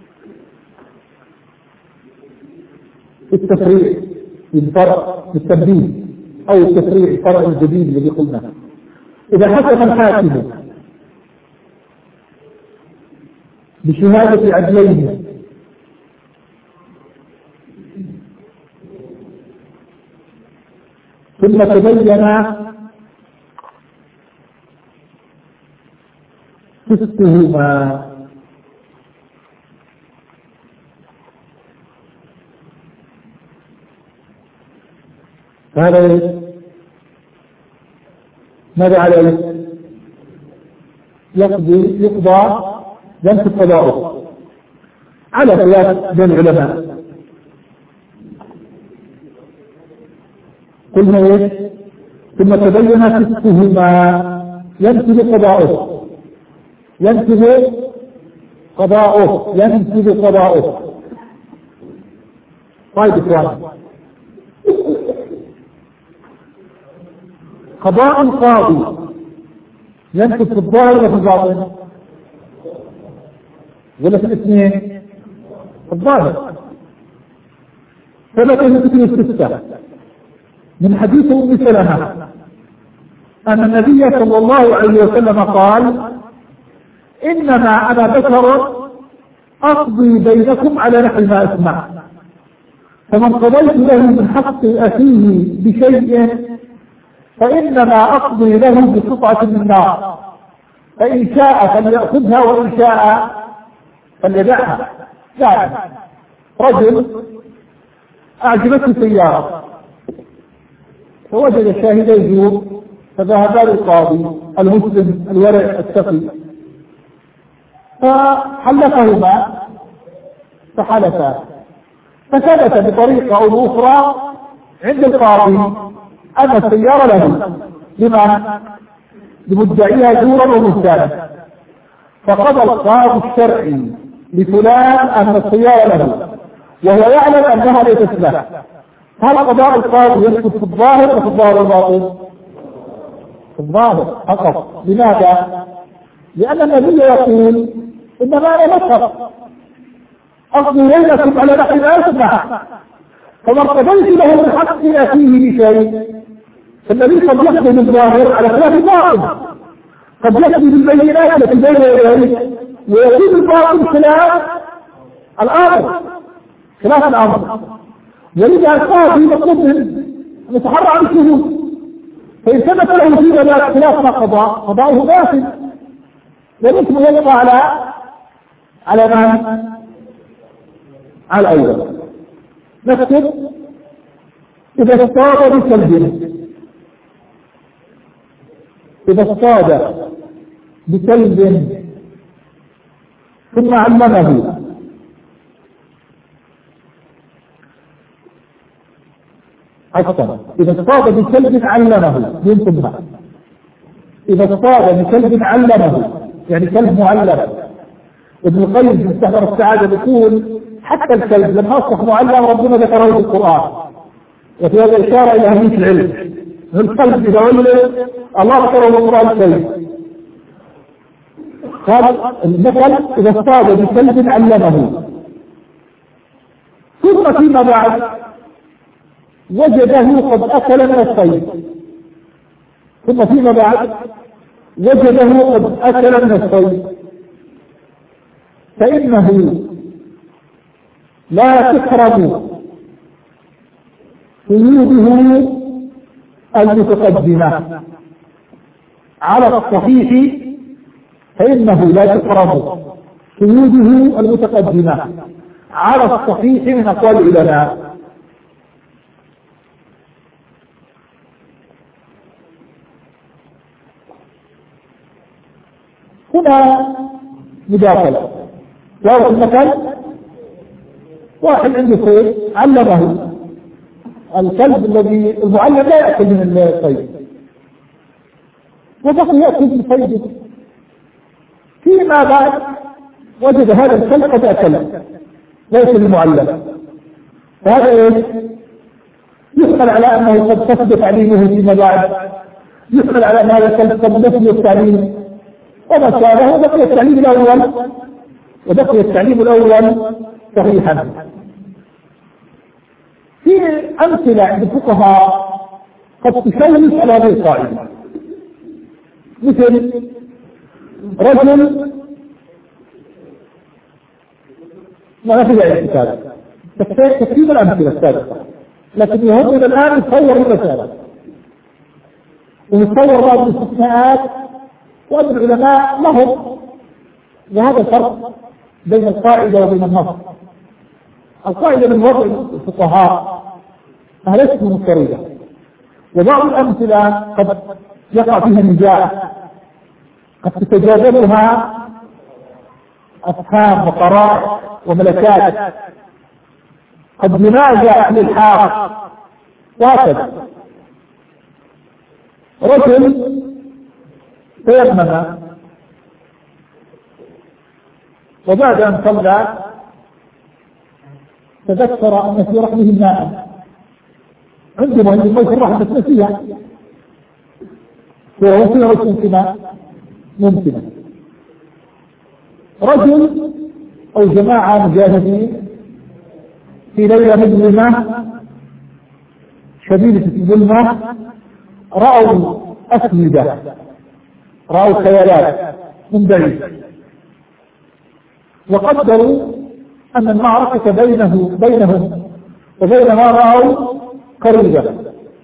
التفريق الفرع بالتبديل أو التفريع الفرع الجديد الذي قلنا. إذا حكم الحاكم بشهادة عدلين ثم تبين فسقهما هذا ماذا عليه؟ يقضي يقضى ينفذ قضاؤه على خلاف بين العلماء. قلنا ايش؟ ثم تبين فسقهما ينفذ قضاؤه ينفذ قضاؤه ينفذ قضاؤه. طيب اخوان، قضاء القاضي ينفذ في الظاهر ولا في الباطن؟ ولا في الاثنين؟ في الظاهر. ثبت في الستة من حديث ام سلمة ان النبي صلى الله عليه وسلم قال: انما انا بشر اقضي بينكم على نحو ما اسمع، فمن قضيت له من حق اخيه بشيء فإنما أقضي له بقطعة من النار، فإن شاء فليأخذها وإن شاء فليدعها. يعني رجل أعجبته سيارة فوجد شاهدي زور فذهبا للقاضي المسلم الورع التقي فحلفهما فحلفا، فثبت بطريقة أو بأخرى عند القاضي أن السيارة له لمن؟ لمدعيها زورا وبهتانا، فقضى القاضي الشرعي لفلان أن السيارة له وهو يعلم أنها ليست له. هل قضاء القاضي يسقط في الظاهر وفي الظاهر والباطن؟ في الظاهر فقط. لماذا؟ لأن النبي يقول: إنما أنا بشر أقضي بينكم على نحو ما أسمع، فمن قضيت له من حق أخيه بشيء. فالنبي قد يقضي بالظاهر على خلاف الباطن، قد يقضي بالبينات التي بين يديه ويكون الباطن خلاف الأمر خلاف الأمر. ولذا القاضي مطلوب منه أن يتحرى عن الشهود، فإن ثبت له في ذلك خلاف ما قضى قضاؤه باطل، والاسم يبقى على على من؟ على الأول. نكتب: إذا اصطاد بكلب إذا اصطاد بكلب ثم علمه أكثر إذا اصطاد بكلب علمه ثم إذا اصطاد بكلب علمه يعني كلب معلم. ابن القيم في مستحضر السعادة بيقول حتى الكلب لما أصبح معلم ربنا ذكره في القرآن، وفي هذا إشارة إلى أهمية العلم. الكلب إذا ولد الله ذكره في القرآن الكريم، قال المثل إذا اصطاد بكلب علمه. ثم فيما بعد وجده قد أكل من الصيد، ثم فيما بعد وجده قد أكل من الصيد، فإنه لا تحرم قيوده المتقدمة على الصحيح، فإنه لا تحرم قيوده المتقدمة على الصحيح من أقوال العلماء. هنا مداخلة. واضح المثل، واحد عنده صيد علمه، الكلب الذي المعلم لا يأكل من الصيد وبقي يأكل من صيده، فيما بعد وجد هذا الكلب قد أكل ليس المعلم، فهذا ايش؟ يحمل على أنه قد فسد تعليمه فيما بعد، يحمل على أن هذا الكلب قد نسي التعليم وما شابه، وبقي التعليم الأول وبقي التعليم الأول صحيحا. في أمثلة عند الفقهاء قد تشوش على هذه القاعدة، مثل رجل ما في داعي للكتاب، تكتيب الأمثلة السابقة، لكن يهمنا الآن نتصور المسألة ونتصور بعض الاستثناءات، وأن العلماء لهم لهذا الفرق بين القاعدة وبين النص. القاعدة من وضع الفقهاء ليست مضطردة، وبعض الأمثلة قد يقع فيها نزاع، قد تتجاذبها أفهام وقرائح وملكات، قد ينازع أهل الحق وهكذا. رجل تيمم وبعد أن صلى تذكر أن في رحمه ماء، عندما عند الموت الرحمة نسيها، وممكن رجل ممكن رجل أو جماعة مجاهدين في ليلة مظلمة شديدة الظلمة رأوا أسمدة، رأوا خيالات من بعيد، وقدروا أن المعركة بينه بينهم وبين ما رأوا قريبة،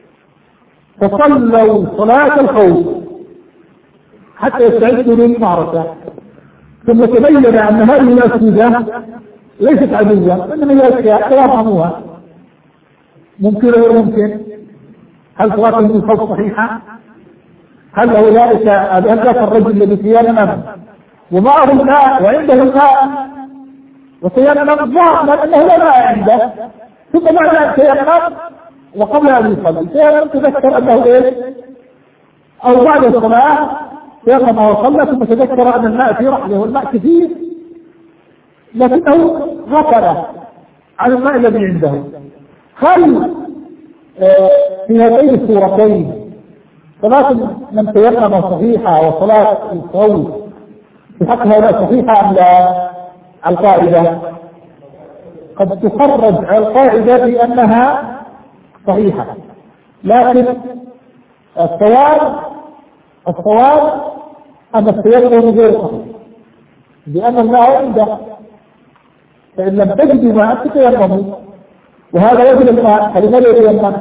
فصلوا صلاة الخوف حتى يستعدوا للمعركة. ثم تبين أن هذه الأسمدة ليست عدوة، إنما هي أشياء لا يفهموها. ممكن غير ممكن؟ هل صلاتهم الخوف صحيحة؟ هل أولئك ذاك الرجل الذي سيان أمام ومعه الماء وعنده الماء وسيان أمام ظاهر أنه لا ماء عنده، ثم بعد أن سيان أمام وقبل أن يصلي سيان أمام تذكر أنه إيه؟ أو بعد الصلاة سيان ما وصلنا ثم تذكر أن الماء في رحله والماء كثير، لكنه غفل عن الماء الذي عنده. هل في هذين الصورتين صلاة من تيمم صحيحة وصلاة الخوف في حق هؤلاء صحيحة أم لا؟ القاعدة قد تخرج على القاعدة بأنها صحيحة، لكن الصواب الصواب أن التيمم غير صحيح، لأن الماء عنده، فإن لم تجدوا ماء تتيمموا، وهذا وجد الماء فلماذا يتيمم؟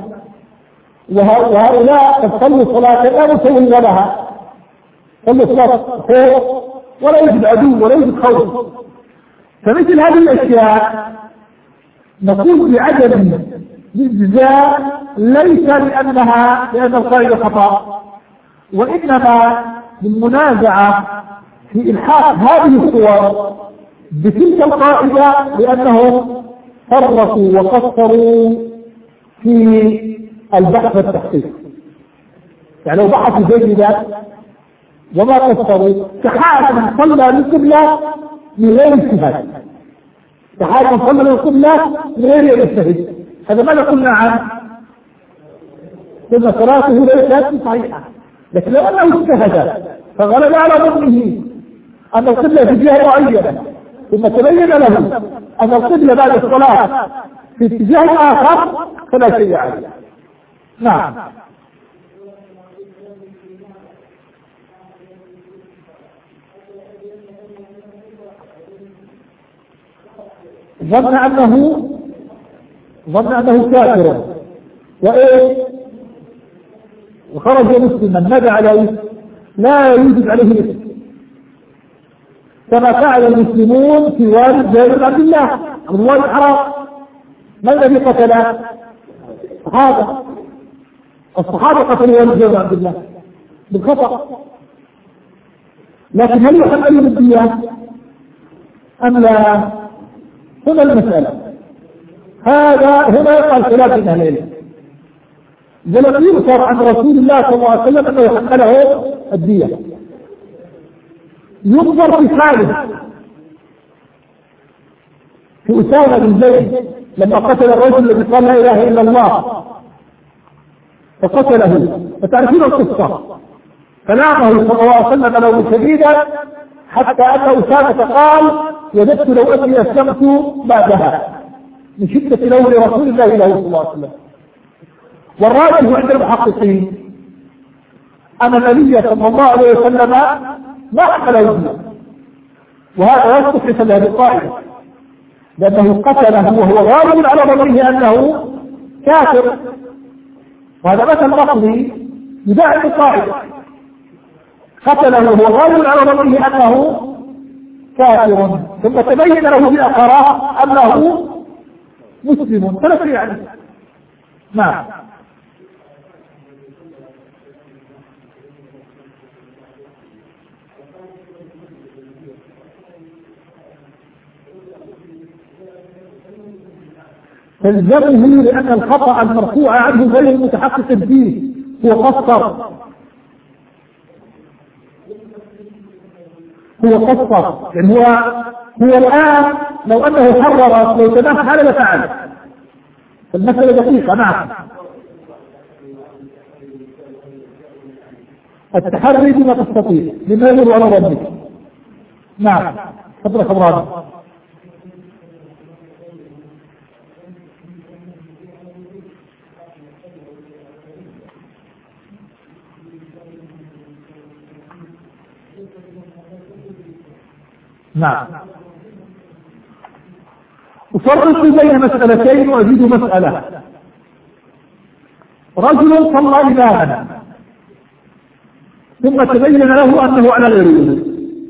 وهؤلاء قد صلوا صلاة لا مسوي لها، صلوا صلاة خوف ولا يوجد عدو ولا يوجد خوف. فمثل هذه الأشياء نقول بعدم الإجزاء ليس لأنها لأن القاعدة خطأ، وإنما بالمنازعة في إلحاق هذه الصور بتلك القاعدة لأنهم فرقوا وقصروا في البحث والتحقيق. يعني لو بحثوا جيدا وما قصروا كحال من صلى للقبلة من غير اجتهاد، كحال من صلى للقبلة من غير اجتهاد. هذا ماذا قلنا عنه؟ قلنا صلاته ليست صحيحة، لكن لو أنه اجتهد فغلب على ظنه أن القبلة في جهة معينة ثم تبين له أن القبلة بعد الصلاة في اتجاه آخر فلا شيء عليه. نعم. ظن أنه ظن أنه كافر وإيه وخرج مسلما، ماذا عليه؟ لا يوجد عليه اسم، كما فعل المسلمون في والد جابر بن عبد الله عبد الله الحرام. ما الذي قتله؟ الصحابة. الصحابة قتلوا والد جابر بن عبد الله بالخطأ، لكن هل يحملون الدية أم لا؟ هنا المسألة، هذا هنا يقال خلاف أهل العلم. ولم يذكر عن رسول الله صلى الله عليه وسلم أنه يحمله الدية. ينظر في حاله، في أسامة بن زيد لما قتل الرجل الذي قال لا إله إلا الله فقتله، فتعرفون القصة، فنامه صلى الله عليه وسلم لو شديدا حتى أن أسامة قال وجدت لو أني أسلمت بعدها من شدة لون رسول الله له صلى الله عليه وسلم. والراجح عند المحققين أن النبي صلى الله عليه وسلم ما حمل الدية، وهذا يصدق في هذه القاعدة، لأنه قتله وهو غالب على ظنه أنه كافر، وهذا مثل لفظي يدعم القاعدة، قتله وهو غالب على ظنه أنه كافر ثم تبين له بالأخرى أنه مسلم فلا شيء عليه. نعم. تلزمه لأن الخطأ المرفوع عنه غير متحقق فيه هو قصر هو قصر يعني هو هو الآن لو أنه حرر لو تنام حال لفعل، فالمسألة دقيقة. نعم. التحري بما تستطيع لما يمر على ربك. نعم. تفضل خبرات. نعم. أفرق بين مسألتين وأزيد مسألة. رجل صلى إماما ثم تبين له أنه على غير وضوء،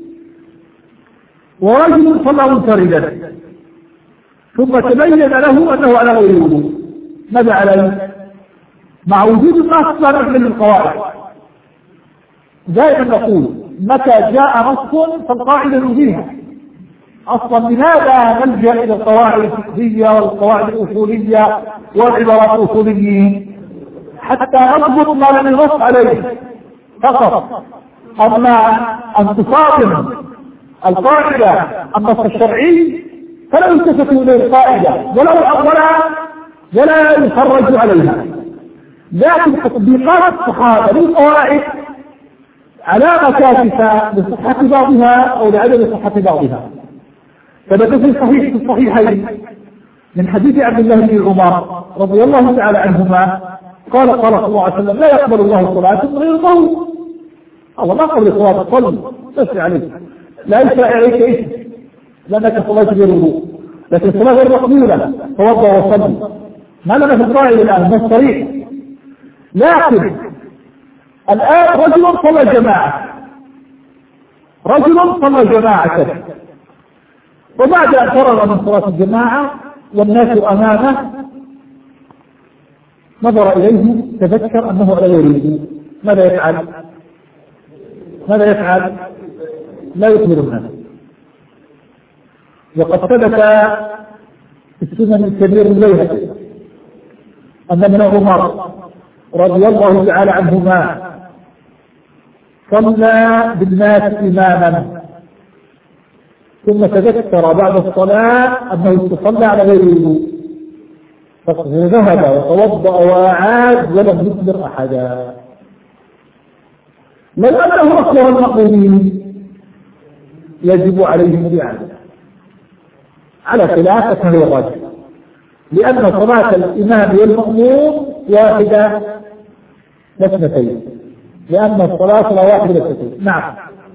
ورجل صلى منفردا ثم تبين له أنه على غير وضوء، ماذا عليه؟ مع وجود النص لا نحمل القواعد. دائما نقول متى جاء نص فالقاعدة نجيها. أصلا لماذا نلجأ إلى القواعد الفقهية والقواعد الأصولية والعبارات الأصوليين؟ حتى نضبط ما لم ينص عليه فقط. أما أن تصادم القاعدة النص الشرعي فلا يلتفت إلى القاعدة ولا ولا ولا يخرج عليها، لكن تطبيقات الصحابة للقواعد على مكاتب لصحة بعضها أو لعدم صحة بعضها. ثبت في الصحيح في الصحيحين من حديث عبد الله بن عمر رضي الله تعالى عنهما قال قال صلى الله عليه وسلم لا يقبل الله صلاة من غير طهور. الله ما قبل صلاة الصلاة بس عليك لا يشرع عليك إيش لأنك صليت غير وضوء، لكن الصلاة غير مقبولة توضأ وصلي. ما لنا في القاعدة الآن ما الصريح. لكن الآن رجل صلى جماعة رجل صلى جماعة وبعد أن فرغ من صلاة الجماعة والناس أمامه نظر إليه تذكر أنه على غير وضوء، ماذا يفعل؟ ماذا يفعل؟ لا يكمل الناس. وقد ثبت في السنن الكبير البيهقي أن ابن عمر رضي الله تعالى عنهما صلى بالناس إماما ثم تذكر بعد الصلاة أنه يصلى على غير الوضوء فذهب وتوضأ وأعاد ولم يخبر أحدا. لو أنه أخبر المأمومين يجب عليهم الإعادة على خلاف أنه الراجح، لأن صلاة الإمام والمأموم واحدة لاثنتين، لأن الصلاة لا واحدة لاثنتين. نعم.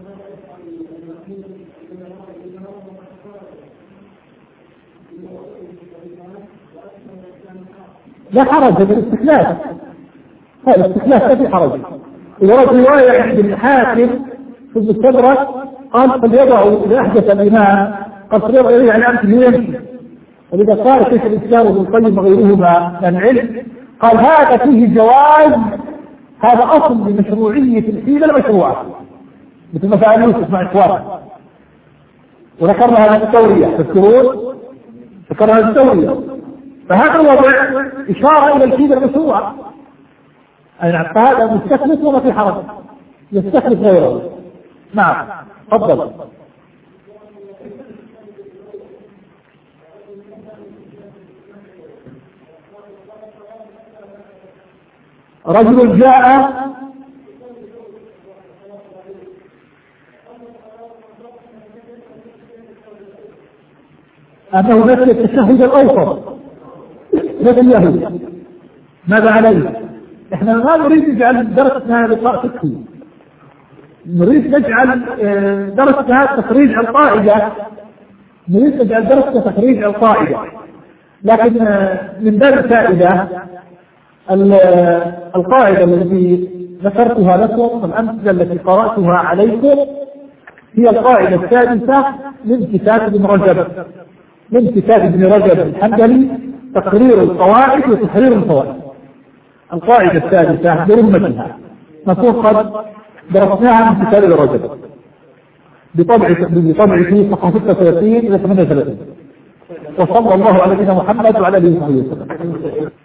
لا حرج بالاستخلاف، هذا الاستخلاف لا في حرج. ورد رواية عند الحاكم في المستدرك قال فليضعوا إذا أحدث الإمام قال فليضعوا إليه على أمس يمشي، ولذا قال شيخ الإسلام ابن القيم وغيرهما من العلم قال هذا فيه جواز، هذا أصل لمشروعية الحيلة المشروعة مثل ما فعل يوسف مع إخوانه، وذكرنا هذا التورية تذكرون ذكرنا التورية، فهذا الوضع إشارة إلى الحيلة المشروعة. أي نعم، فهذا مستخلف وما في حرج يستخلف غيره. نعم تفضل. رجل جاء أنه نسي التشهد الأوسط نسيه، ماذا عليه؟ احنا ما نريد نجعل درسنا لقاء فقهي، نريد نجعل درسنا تخريج القاعدة، نريد نجعل درسنا تخريج القاعدة، لكن من باب الفائدة القاعدة التي ذكرتها لكم والأمثلة التي قرأتها عليكم هي القاعدة السادسة من كتاب ابن رجب من كتاب ابن رجب الحنبلي تقرير القواعد وتحرير الفوائد. القاعدة السادسة برمتها نكون قد درسناها من كتاب ابن رجب بطبع بطبع في صفحة ستة وثلاثين إلى ثمانية وثلاثين. وصلى الله على نبينا محمد وعلى آله وصحبه وسلم.